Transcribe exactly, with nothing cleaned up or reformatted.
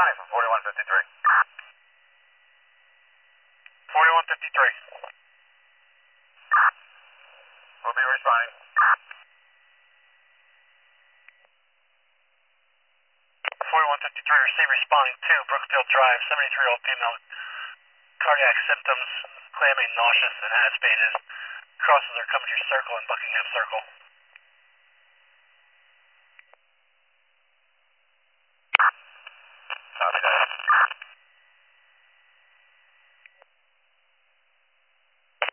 time, forty-one fifty-three. forty-one fifty-three. We'll be responding. forty-one fifty-three, receive responding to Brookfield Drive, seventy-three-year-old female, cardiac symptoms, clamming, nauseous, and agitated. Crosses are coming to your circle in Buckingham Circle.